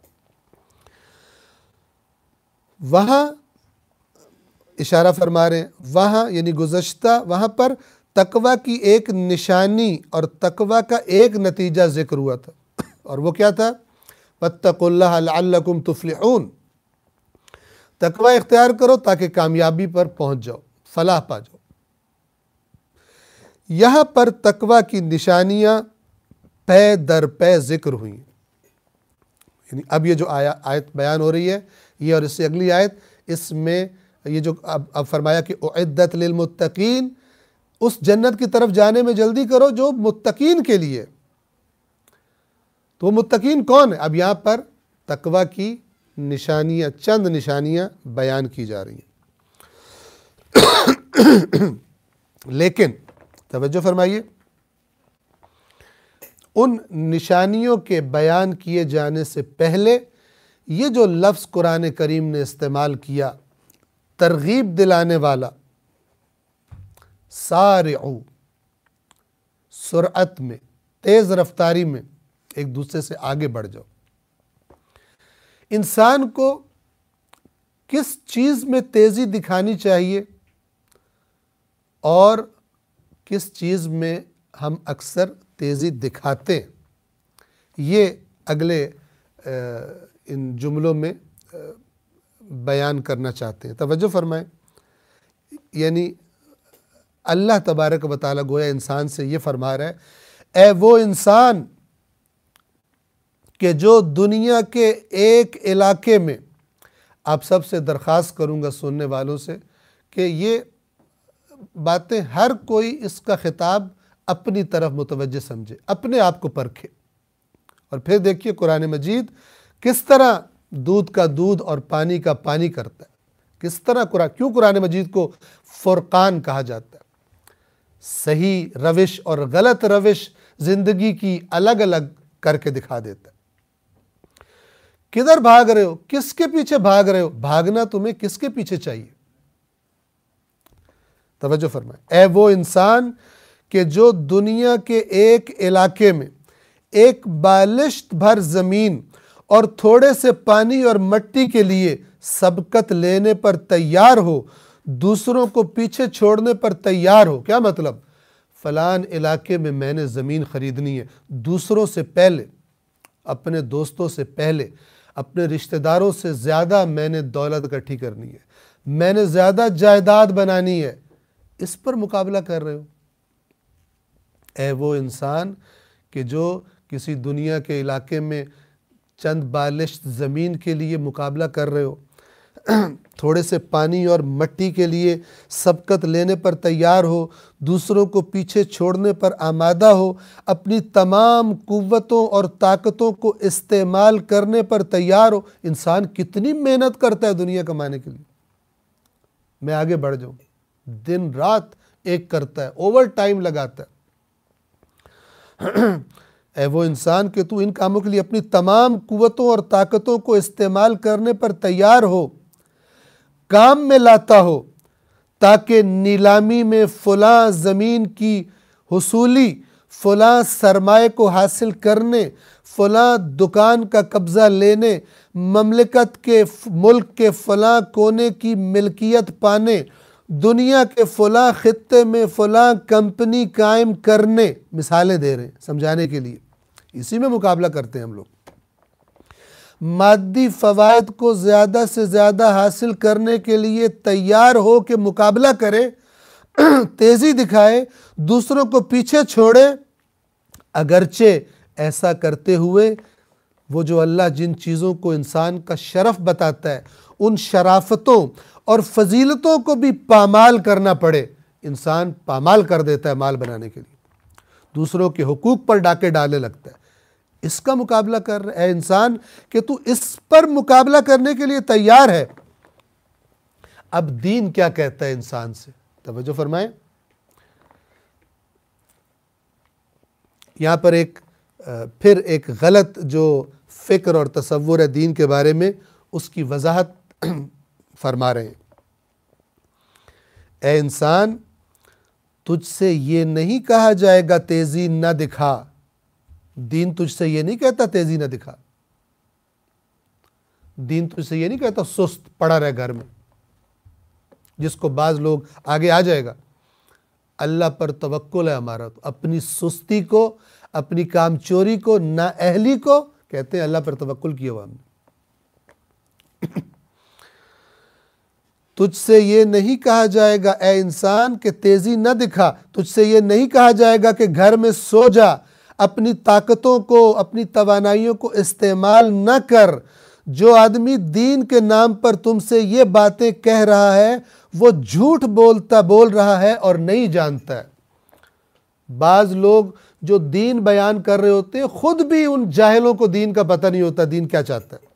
وہاں اشارہ فرما رہے ہیں، وہاں یعنی گزشتہ، وہاں پر تقوی کی ایک نشانی اور تقوی کا ایک نتیجہ ذکر ہوا تھا، اور وہ کیا تھا؟ واتقوا اللہ لعلکم تفلحون، تقوی اختیار کرو تاکہ کامیابی پر پہنچ جاؤ، فلاح پا جاؤ۔ یہاں پر تقوی کی نشانیاں پے در پے ذکر ہوئیں، یعنی اب یہ جو آیت بیان ہو رہی ہے، یہ اور اس سے اگلی آیت، اس میں یہ جو اب فرمایا کہ اعدت للمتقین، اس جنت کی طرف جانے میں جلدی کرو جو متقین کے لیے۔ تو وہ متقین کون ہے؟ اب یہاں پر تقوی کی نشانیاں، چند نشانیاں بیان کی جا رہی ہیں۔ لیکن توجہ فرمائیے، ان نشانیوں کے بیان کیے جانے سے پہلے یہ جو لفظ قرآن کریم نے استعمال کیا، ترغیب دلانے والا، سارعو، سرعت میں، تیز رفتاری میں ایک دوسرے سے آگے بڑھ جاؤ۔ انسان کو کس چیز میں تیزی دکھانی چاہیے اور کس چیز میں ہم اکثر تیزی دکھاتے ہیں، یہ اگلے ان جملوں میں بیان کرنا چاہتے ہیں۔ توجہ فرمائیں، یعنی اللہ تبارک و تعالیٰ گویا انسان سے یہ فرما رہا ہے، اے وہ انسان کہ جو دنیا کے ایک علاقے میں، آپ سب سے درخواست کروں گا سننے والوں سے کہ یہ باتیں ہر کوئی اس کا خطاب اپنی طرف متوجہ سمجھے، اپنے آپ کو پرکھے، اور پھر دیکھیے قرآن مجید کس طرح دودھ کا دودھ اور پانی کا پانی کرتا ہے، کس طرح کیوں قرآن مجید کو فرقان کہا جاتا ہے۔ صحیح روش اور غلط روش زندگی کی الگ الگ کر کے دکھا دیتا ہے۔ کدھر بھاگ رہے ہو؟ کس کے پیچھے بھاگ رہے ہو؟ بھاگنا تمہیں کس کے پیچھے چاہیے؟ توجہ فرمائیں، اے وہ انسان کہ جو دنیا کے ایک علاقے میں ایک بالشت بھر زمین اور تھوڑے سے پانی اور مٹی کے لیے سبقت لینے پر تیار ہو، دوسروں کو پیچھے چھوڑنے پر تیار ہو۔ کیا مطلب؟ فلان علاقے میں میں نے زمین خریدنی ہے، دوسروں سے پہلے، اپنے دوستوں سے پہلے، اپنے رشتہ داروں سے زیادہ میں نے دولت اکٹھی کرنی ہے، میں نے زیادہ جائیداد بنانی ہے، اس پر مقابلہ کر رہے ہو۔ اے وہ انسان کہ جو کسی دنیا کے علاقے میں چند بالشت زمین کے لیے مقابلہ کر رہے ہو، تھوڑے سے پانی اور مٹی کے لیے سبقت لینے پر تیار ہو، دوسروں کو پیچھے چھوڑنے پر آمادہ ہو، اپنی تمام قوتوں اور طاقتوں کو استعمال کرنے پر تیار ہو۔ انسان کتنی محنت کرتا ہے دنیا کمانے کے لیے، میں آگے بڑھ جاؤں، دن رات ایک کرتا ہے، اوور ٹائم لگاتا ہے۔ اے وہ انسان کہ تو ان کاموں کے لیے اپنی تمام قوتوں اور طاقتوں کو استعمال کرنے پر تیار ہو، کام میں لاتا ہو، تاکہ نیلامی میں فلاں زمین کی حصولی، فلاں سرمایہ کو حاصل کرنے، فلاں دکان کا قبضہ لینے، مملکت کے ملک کے فلاں کونے کی ملکیت پانے، دنیا کے فلاں خطے میں فلاں کمپنی قائم کرنے، مثالیں دے رہے ہیں سمجھانے کے لیے۔ اسی میں مقابلہ کرتے ہیں ہم لوگ۔ مادی فوائد کو زیادہ سے زیادہ حاصل کرنے کے لیے تیار ہو کہ مقابلہ کرے، تیزی دکھائے، دوسروں کو پیچھے چھوڑے، اگرچہ ایسا کرتے ہوئے وہ جو اللہ جن چیزوں کو انسان کا شرف بتاتا ہے، ان شرافتوں اور فضیلتوں کو بھی پامال کرنا پڑے۔ انسان پامال کر دیتا ہے مال بنانے کے لیے، دوسروں کے حقوق پر ڈاکے ڈالنے لگتا ہے۔ اس کا مقابلہ کر رہے اے انسان کہ تو اس پر مقابلہ کرنے کے لیے تیار ہے۔ اب دین کیا کہتا ہے انسان سے؟ توجہ فرمائیں، یہاں پر پھر ایک غلط جو فکر اور تصور ہے دین کے بارے میں، اس کی وضاحت فرما رہے ہیں۔ اے انسان، تجھ سے یہ نہیں کہا جائے گا تیزی نہ دکھا۔ دین تجھ سے یہ نہیں کہتا تیزی نہ دکھا، دین تجھ سے یہ نہیں کہتا سست پڑا رہے گھر میں، جس کو بعض لوگ آگے آ جائے گا۔ اللہ پر توکل ہے ہمارا، تو اپنی سستی کو، اپنی کام چوری کو، نااہلی کو کہتے ہیں اللہ پر توکل کیا ہوا ہم نے۔ تجھ سے یہ نہیں کہا جائے گا اے انسان کہ تیزی نہ دکھا، تجھ سے یہ نہیں کہا جائے گا کہ گھر میں سو جا، اپنی طاقتوں کو، اپنی توانائیوں کو استعمال نہ کر۔ جو آدمی دین کے نام پر تم سے یہ باتیں کہہ رہا ہے وہ جھوٹ بول رہا ہے اور نہیں جانتا ہے۔ بعض لوگ جو دین بیان کر رہے ہوتے ہیں، خود بھی ان جاہلوں کو دین کا پتہ نہیں ہوتا دین کیا چاہتا ہے۔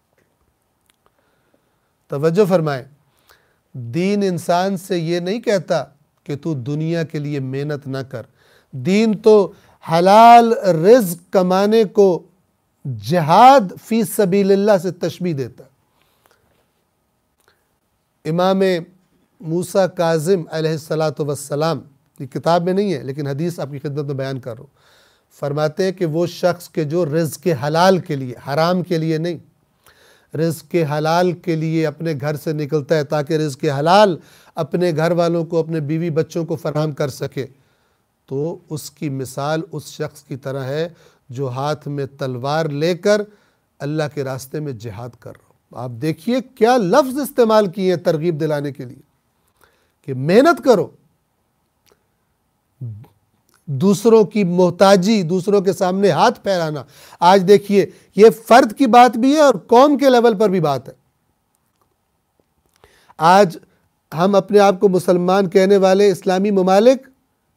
توجہ فرمائیں، دین انسان سے یہ نہیں کہتا کہ تو دنیا کے لیے محنت نہ کر۔ دین تو حلال رزق کمانے کو جہاد فی سبیل اللہ سے تشبیہ دیتا ہے۔ امام موسیٰ کاظم علیہ السلام یہ کتاب میں نہیں ہے لیکن حدیث آپ کی خدمت میں بیان کر رہا ہوں. فرماتے ہیں کہ وہ شخص کے جو رزق حلال کے لیے، حرام کے لیے نہیں، رزق حلال کے لیے اپنے گھر سے نکلتا ہے تاکہ رزق حلال اپنے گھر والوں کو، اپنے بیوی بچوں کو فراہم کر سکے، تو اس کی مثال اس شخص کی طرح ہے جو ہاتھ میں تلوار لے کر اللہ کے راستے میں جہاد کر رہا ہو. آپ دیکھیے کیا لفظ استعمال کیے ہیں ترغیب دلانے کے لیے کہ محنت کرو. دوسروں کی محتاجی، دوسروں کے سامنے ہاتھ پھیلانا، آج دیکھیے یہ فرد کی بات بھی ہے اور قوم کے لیول پر بھی بات ہے. آج ہم اپنے آپ کو مسلمان کہنے والے اسلامی ممالک،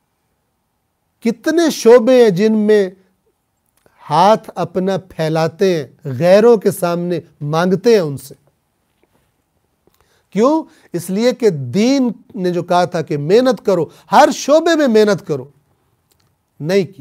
کتنے شعبے ہیں جن میں ہاتھ اپنا پھیلاتے ہیں، غیروں کے سامنے مانگتے ہیں ان سے. کیوں؟ اس لیے کہ دین نے جو کہا تھا کہ محنت کرو، ہر شعبے میں محنت کرو، نہیں کی.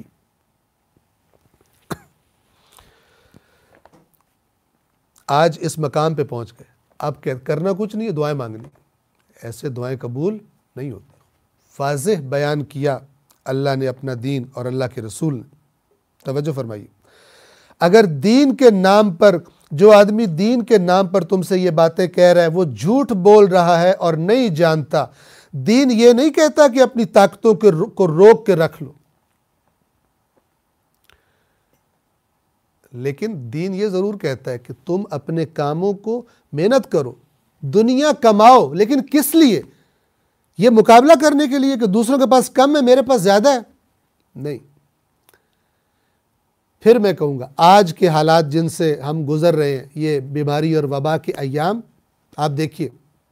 آج اس مقام پہ پہنچ گئے، اب کرنا کچھ نہیں ہے، دعائیں مانگنی. ایسے دعائیں قبول نہیں ہوتی. واضح بیان کیا اللہ نے اپنا دین اور اللہ کے رسول نے. توجہ فرمائیے، اگر دین کے نام پر، جو آدمی دین کے نام پر تم سے یہ باتیں کہہ رہا ہے وہ جھوٹ بول رہا ہے اور نہیں جانتا. دین یہ نہیں کہتا کہ اپنی طاقتوں کو روک کے رکھ لو، لیکن دین یہ ضرور کہتا ہے کہ تم اپنے کاموں کو محنت کرو، دنیا کماؤ. لیکن کس لیے؟ یہ مقابلہ کرنے کے لیے کہ دوسروں کے پاس کم ہے میرے پاس زیادہ ہے؟ نہیں. پھر میں کہوں گا آج کے حالات جن سے ہم گزر رہے ہیں، یہ بیماری اور وبا کے ایام، آپ دیکھیے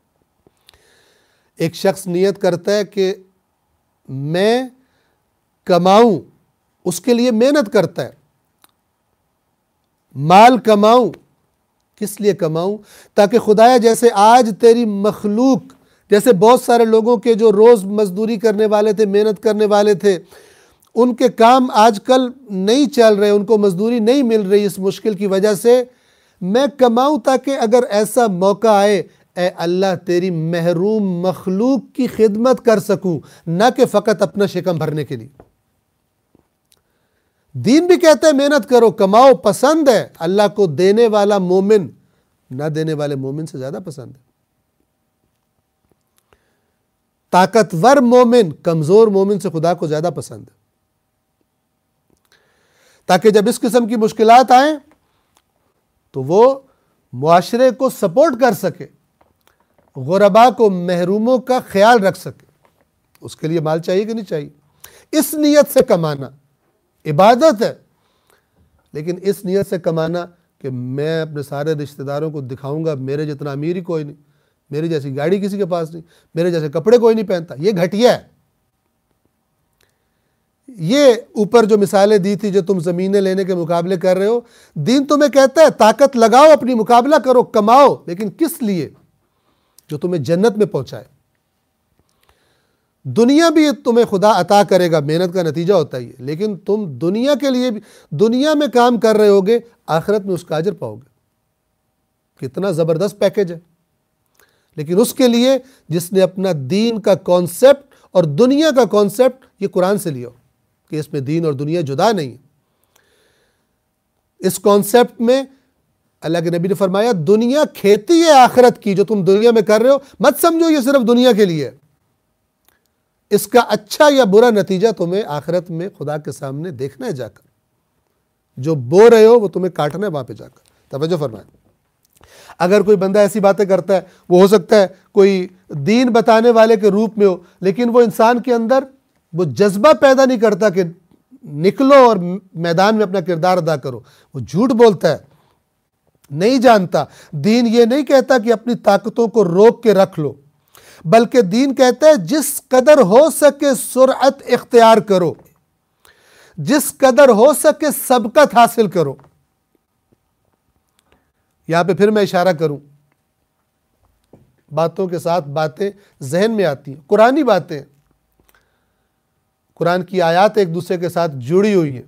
ایک شخص نیت کرتا ہے کہ میں کماؤں، اس کے لیے محنت کرتا ہے، مال کماؤں. کس لیے کماؤں؟ تاکہ خدایا جیسے آج تیری مخلوق، جیسے بہت سارے لوگوں کے جو روز مزدوری کرنے والے تھے، محنت کرنے والے تھے، ان کے کام آج کل نہیں چل رہے، ان کو مزدوری نہیں مل رہی اس مشکل کی وجہ سے، میں کماؤں تاکہ اگر ایسا موقع آئے، اے اللہ تیری محروم مخلوق کی خدمت کر سکوں، نہ کہ فقط اپنا شکم بھرنے کے لیے. دین بھی کہتا ہے محنت کرو، کماؤ، پسند ہے. اللہ کو دینے والا مومن نہ دینے والے مومن سے زیادہ پسند ہے. طاقتور مومن کمزور مومن سے خدا کو زیادہ پسند ہے، تاکہ جب اس قسم کی مشکلات آئیں تو وہ معاشرے کو سپورٹ کر سکے، غربا کو، محروموں کا خیال رکھ سکے. اس کے لیے مال چاہیے کہ نہیں چاہیے؟ اس نیت سے کمانا عبادت ہے، لیکن اس نیت سے کمانا کہ میں اپنے سارے رشتہ داروں کو دکھاؤں گا میرے جتنا امیر ہی کوئی نہیں، میری جیسی گاڑی کسی کے پاس نہیں، میرے جیسے کپڑے کوئی نہیں پہنتا، یہ گھٹیا ہے. یہ اوپر جو مثالیں دی تھی جو تم زمینیں لینے کے مقابلے کر رہے ہو، دین تمہیں کہتا ہے طاقت لگاؤ، اپنی مقابلہ کرو، کماؤ، لیکن کس لیے؟ جو تمہیں جنت میں پہنچائے. دنیا بھی تمہیں خدا عطا کرے گا، محنت کا نتیجہ ہوتا ہی ہے، لیکن تم دنیا کے لیے بھی دنیا میں کام کر رہے ہوگے، آخرت میں اس کا اجر پاؤ گے. کتنا زبردست پیکج ہے. لیکن اس کے لیے جس نے اپنا دین کا کانسیپٹ اور دنیا کا کانسیپٹ یہ قرآن سے لیا ہو کہ اس میں دین اور دنیا جدا نہیں ہے. اس کانسیپٹ میں اللہ کے نبی نے فرمایا دنیا کھیتی ہے آخرت کی، جو تم دنیا میں کر رہے ہو مت سمجھو یہ صرف دنیا کے لیے ہے. اس کا اچھا یا برا نتیجہ تمہیں آخرت میں خدا کے سامنے دیکھنا ہے جا کر. جو بو رہے ہو وہ تمہیں کاٹنا ہے وہاں پہ جا کر. توجہ فرمائیں. اگر کوئی بندہ ایسی باتیں کرتا ہے، وہ ہو سکتا ہے کوئی دین بتانے والے کے روپ میں ہو، لیکن وہ انسان کے اندر وہ جذبہ پیدا نہیں کرتا کہ نکلو اور میدان میں اپنا کردار ادا کرو. وہ جھوٹ بولتا ہے، نہیں جانتا. دین یہ نہیں کہتا کہ اپنی طاقتوں کو روک کے رکھ لو، بلکہ دین کہتا ہے جس قدر ہو سکے سرعت اختیار کرو، جس قدر ہو سکے سبقت حاصل کرو. یہاں پہ پھر میں اشارہ کروں، باتوں کے ساتھ باتیں ذہن میں آتی ہیں، قرآنی باتیں، قرآن کی آیات ایک دوسرے کے ساتھ جڑی ہوئی ہیں.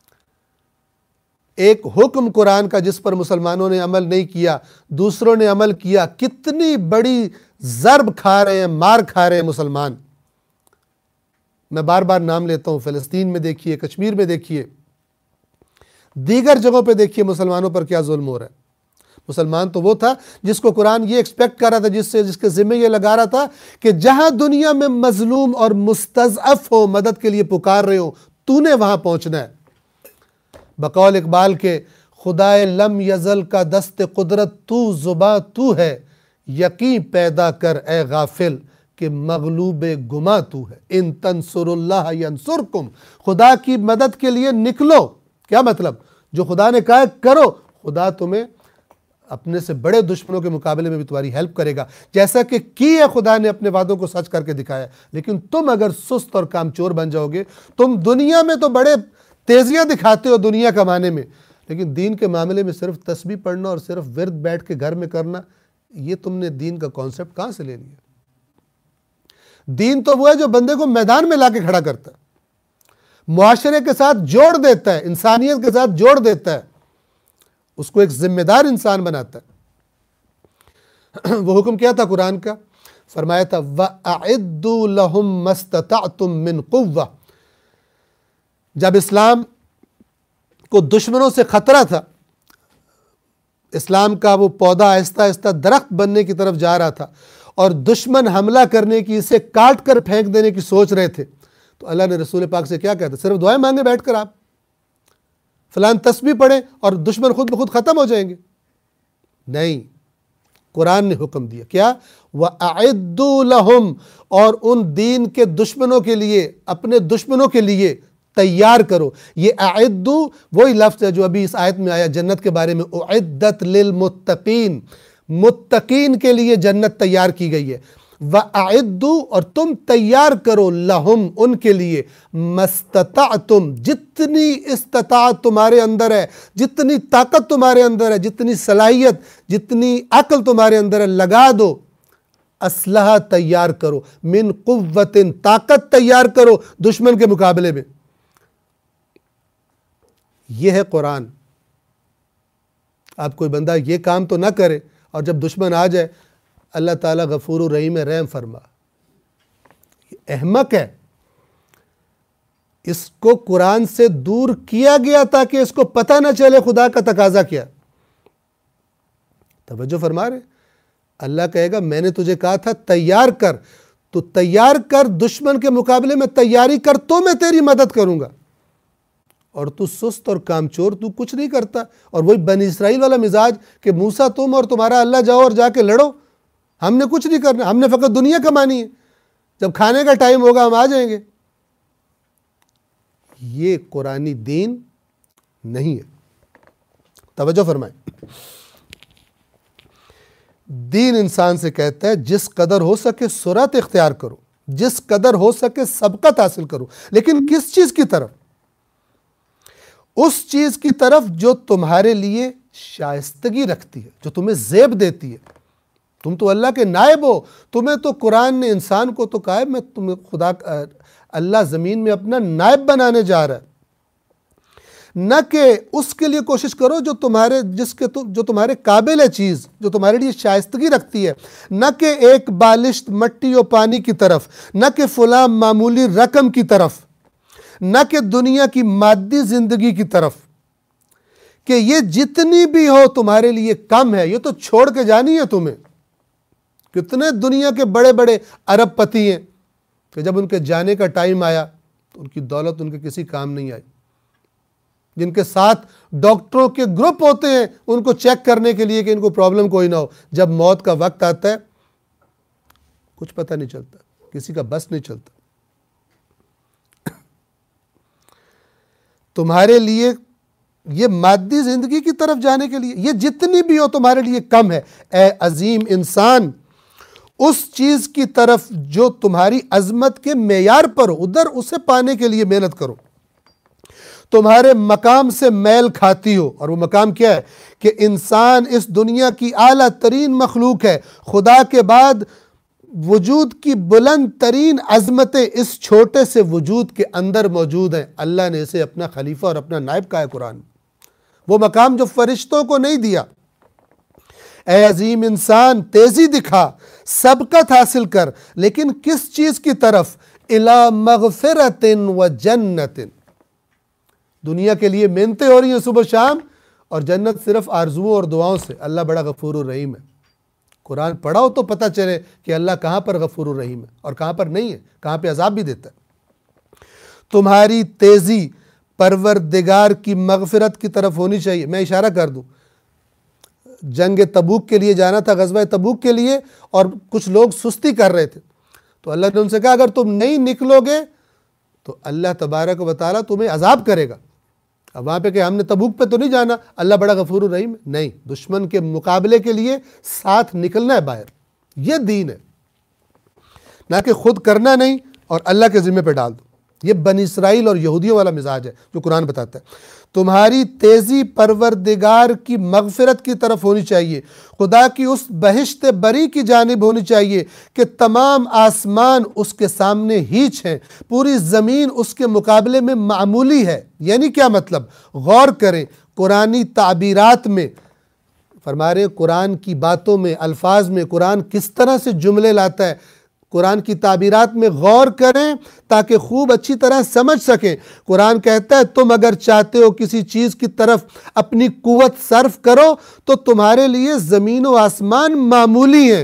ایک حکم قرآن کا جس پر مسلمانوں نے عمل نہیں کیا، دوسروں نے عمل کیا، کتنی بڑی ضرب کھا رہے ہیں، مار کھا رہے ہیں مسلمان. میں بار بار نام لیتا ہوں، فلسطین میں دیکھیے، کشمیر میں دیکھیے، دیگر جگہوں پہ دیکھیے مسلمانوں پر کیا ظلم ہو رہا ہے۔ مسلمان تو وہ تھا جس کو قرآن یہ ایکسپیکٹ کر رہا تھا، جس کے ذمہ یہ لگا رہا تھا کہ جہاں دنیا میں مظلوم اور مستضعف ہو، مدد کے لیے پکار رہے ہو، تو نے وہاں پہنچنا ہے۔ بقول اقبال کے، خدائے لم یزل کا دست قدرت تو زباں تو ہے، یقین پیدا کر اے غافل کہ مغلوب گما تو ہے۔ ان تنصر اللہ ینصرکم، خدا کی مدد کے لیے نکلو۔ کیا مطلب؟ جو خدا نے کہا کرو، خدا تمہیں اپنے سے بڑے دشمنوں کے مقابلے میں بھی تمہاری ہیلپ کرے گا، جیسا کہ کی ہے خدا نے اپنے وعدوں کو سچ کر کے دکھایا۔ لیکن تم اگر سست اور کامچور بن جاؤ گے، تم دنیا میں تو بڑے تیزیاں دکھاتے ہو دنیا کمانے میں، لیکن دین کے معاملے میں صرف تسبیح پڑھنا اور صرف ورد بیٹھ کے گھر میں کرنا، یہ تم نے دین کا کانسیپٹ کہاں سے لے لیا؟ دین تو وہ ہے جو بندے کو میدان میں لا کے کھڑا کرتا ہے، معاشرے کے ساتھ جوڑ دیتا ہے، انسانیت کے ساتھ جوڑ دیتا ہے، اس کو ایک ذمہ دار انسان بناتا ہے۔ وہ حکم کیا تھا قرآن کا؟ فرمایا تھا وَأَعِدُّوا لَهُم مَّا اسْتَطَعْتُم مِّن قُوَّةٍ۔ جب اسلام کو دشمنوں سے خطرہ تھا، اسلام کا وہ پودا آہستہ آہستہ درخت بننے کی طرف جا رہا تھا اور دشمن حملہ کرنے کی، اسے کاٹ کر پھینک دینے کی سوچ رہے تھے، تو اللہ نے رسول پاک سے کیا کہتا؟ صرف دعائیں مانگے بیٹھ کر آپ فلان تسبیح پڑھیں اور دشمن خود بخود ختم ہو جائیں گے؟ نہیں، قرآن نے حکم دیا کیا؟ وَأَعِدُّوا لَهُمْ، اور ان دین کے دشمنوں کے لیے، اپنے دشمنوں کے لیے تیار کرو۔ یہ اعدوا وہی لفظ ہے جو ابھی اس آیت میں آیا جنت کے بارے میں، اعدت للمتقین، متقین کے لیے جنت تیار کی گئی ہے۔ وَأَعِدُّوا، اور تم تیار کرو، لَهُمْ، ان کے لیے، مَسْتَطَعْتُم، جتنی استطاعت تمہارے اندر ہے، جتنی طاقت تمہارے اندر ہے، جتنی صلاحیت، جتنی عقل تمہارے اندر ہے، لگا دو۔ اسلحہ تیار کرو، من قوت، طاقت تیار کرو دشمن کے مقابلے میں۔ یہ ہے قرآن۔ آپ کوئی بندہ یہ کام تو نہ کرے اور جب دشمن آ جائے اللہ تعالیٰ غفور الرحیم ہے، رحم فرما، یہ احمق ہے۔ اس کو قرآن سے دور کیا گیا تاکہ اس کو پتہ نہ چلے خدا کا تقاضا کیا۔ توجہ فرما رہے؟ اللہ کہے گا میں نے تجھے کہا تھا تیار کر، تو تیار کر، دشمن کے مقابلے میں تیاری کر تو میں تیری مدد کروں گا۔ اور تو سست اور کامچور، تو کچھ نہیں کرتا، اور وہی بنی اسرائیل والا مزاج کہ موسیٰ تم اور تمہارا اللہ جاؤ اور جا کے لڑو، ہم نے کچھ نہیں کرنا، ہم نے فقط دنیا کمانی ہے، جب کھانے کا ٹائم ہوگا ہم آ جائیں گے۔ یہ قرآنی دین نہیں ہے۔ توجہ فرمائیں، دین انسان سے کہتا ہے جس قدر ہو سکے سرعت اختیار کرو، جس قدر ہو سکے سبقت حاصل کرو، لیکن کس چیز کی طرف؟ اس چیز کی طرف جو تمہارے لیے شائستگی رکھتی ہے، جو تمہیں زیب دیتی ہے۔ تم تو اللہ کے نائب ہو، تمہیں تو قرآن نے انسان کو تو کہا ہے میں تمہیں اللہ زمین میں اپنا نائب بنانے جا رہا ہے، نہ کہ اس کے لیے کوشش کرو جو تمہارے قابل ہے چیز، جو تمہارے لیے شائستگی رکھتی ہے، نہ کہ ایک بالشت مٹی و پانی کی طرف، نہ کہ فلاں معمولی رقم کی طرف، نہ کہ دنیا کی مادی زندگی کی طرف، کہ یہ جتنی بھی ہو تمہارے لیے کم ہے، یہ تو چھوڑ کے جانی ہے تمہیں۔ کتنے دنیا کے بڑے بڑے ارب پتی ہیں کہ جب ان کے جانے کا ٹائم آیا تو ان کی دولت ان کے کسی کام نہیں آئی، جن کے ساتھ ڈاکٹروں کے گروپ ہوتے ہیں ان کو چیک کرنے کے لیے کہ ان کو پرابلم کوئی نہ ہو، جب موت کا وقت آتا ہے کچھ پتہ نہیں چلتا، کسی کا بس نہیں چلتا۔ تمہارے لیے یہ مادی زندگی کی طرف جانے کے لیے یہ جتنی بھی ہو تمہارے لیے کم ہے۔ اے عظیم انسان، اس چیز کی طرف جو تمہاری عظمت کے معیار پر ہو، ادھر اسے پانے کے لیے محنت کرو۔ تمہارے مقام سے میل کھاتی ہو، اور وہ مقام کیا ہے کہ انسان اس دنیا کی اعلیٰ ترین مخلوق ہے، خدا کے بعد وجود کی بلند ترین عظمتیں اس چھوٹے سے وجود کے اندر موجود ہیں۔ اللہ نے اسے اپنا خلیفہ اور اپنا نائب کہا ہے قرآن، وہ مقام جو فرشتوں کو نہیں دیا۔ اے عظیم انسان، تیزی دکھا، سبقت حاصل کر، لیکن کس چیز کی طرف؟ الی مغفرۃ و جنت، دنیا کے لیے محنتیں ہو رہی ہیں صبح شام، اور جنت صرف آرزوؤں اور دعاؤں سے۔ اللہ بڑا غفور الرحیم ہے۔ قرآن پڑھاؤ تو پتہ چلے کہ اللہ کہاں پر غفور الرحیم ہے اور کہاں پر نہیں ہے، کہاں پہ عذاب بھی دیتا ہے۔ تمہاری تیزی پروردگار کی مغفرت کی طرف ہونی چاہیے۔ میں اشارہ کر دوں، جنگ تبوک کے لیے جانا تھا، غزوہ تبوک کے لیے، اور کچھ لوگ سستی کر رہے تھے، تو اللہ نے ان سے کہا اگر تم نہیں نکلو گے تو اللہ تبارک و تعالیٰ تمہیں عذاب کرے گا۔ اب وہاں پہ کہ ہم نے تبوک پہ تو نہیں جانا، اللہ بڑا غفور الرحیم ہے، نہیں، دشمن کے مقابلے کے لیے ساتھ نکلنا ہے باہر، یہ دین ہے، نہ کہ خود کرنا نہیں اور اللہ کے ذمہ پہ ڈال دو۔ یہ بنی اسرائیل اور یہودیوں والا مزاج ہے جو قرآن بتاتا ہے۔ تمہاری تیزی پروردگار کی مغفرت کی طرف ہونی چاہیے، خدا کی اس بہشت بری کی جانب ہونی چاہیے کہ تمام آسمان اس کے سامنے ہیچ ہیں، پوری زمین اس کے مقابلے میں معمولی ہے۔ یعنی کیا مطلب؟ غور کریں قرآنی تعبیرات میں، فرما رہے ہیں قرآن کی باتوں میں، الفاظ میں قرآن کس طرح سے جملے لاتا ہے، قرآن کی تعبیرات میں غور کریں تاکہ خوب اچھی طرح سمجھ سکیں۔ قرآن کہتا ہے تم اگر چاہتے ہو کسی چیز کی طرف اپنی قوت صرف کرو تو تمہارے لیے زمین و آسمان معمولی ہیں۔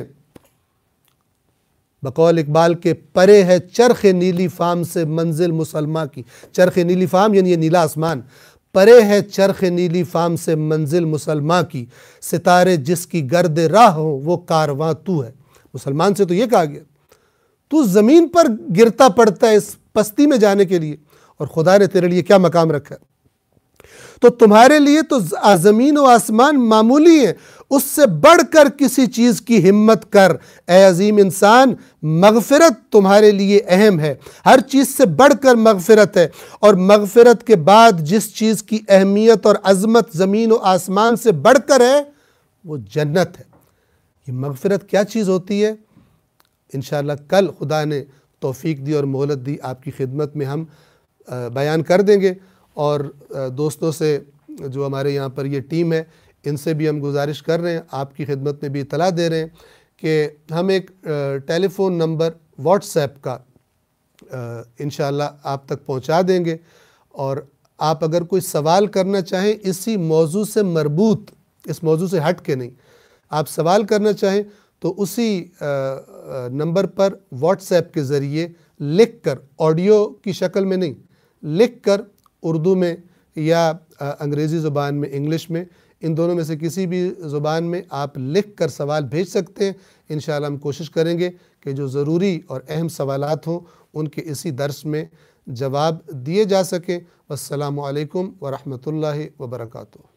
بقول اقبال کے پرے ہے چرخ نیلی فام سے منزل مسلمہ کی، چرخ نیلی فام یعنی یہ نیلا آسمان، پرے ہے چرخ نیلی فام سے منزل مسلمہ کی، ستارے جس کی گرد راہ ہو وہ کارواں تو ہے۔ مسلمان سے تو یہ کہا گیا تو زمین پر گرتا پڑتا ہے اس پستی میں جانے کے لیے، اور خدا نے تیرے لیے کیا مقام رکھا ہے۔ تو تمہارے لیے تو زمین و آسمان معمولی ہیں، اس سے بڑھ کر کسی چیز کی ہمت کر اے عظیم انسان، مغفرت تمہارے لیے اہم ہے، ہر چیز سے بڑھ کر مغفرت ہے، اور مغفرت کے بعد جس چیز کی اہمیت اور عظمت زمین و آسمان سے بڑھ کر ہے وہ جنت ہے۔ یہ مغفرت کیا چیز ہوتی ہے؟ انشاءاللہ کل خدا نے توفیق دی اور مہلت دی آپ کی خدمت میں ہم بیان کر دیں گے، اور دوستوں سے جو ہمارے یہاں پر یہ ٹیم ہے ان سے بھی ہم گزارش کر رہے ہیں، آپ کی خدمت میں بھی اطلاع دے رہے ہیں کہ ہم ایک telephone number WhatsApp کا انشاءاللہ آپ تک پہنچا دیں گے، اور آپ اگر کوئی سوال کرنا چاہیں اسی موضوع سے مربوط، اس موضوع سے ہٹ کے نہیں، آپ سوال کرنا چاہیں تو اسی نمبر پر واٹس ایپ کے ذریعے لکھ کر، آڈیو کی شکل میں نہیں، لکھ کر اردو میں یا انگریزی زبان میں، انگلش میں، ان دونوں میں سے کسی بھی زبان میں آپ لکھ کر سوال بھیج سکتے ہیں۔ انشاءاللہ ہم کوشش کریں گے کہ جو ضروری اور اہم سوالات ہوں ان کے اسی درس میں جواب دیے جا سکیں۔ والسلام علیکم ورحمۃ اللہ وبرکاتہ۔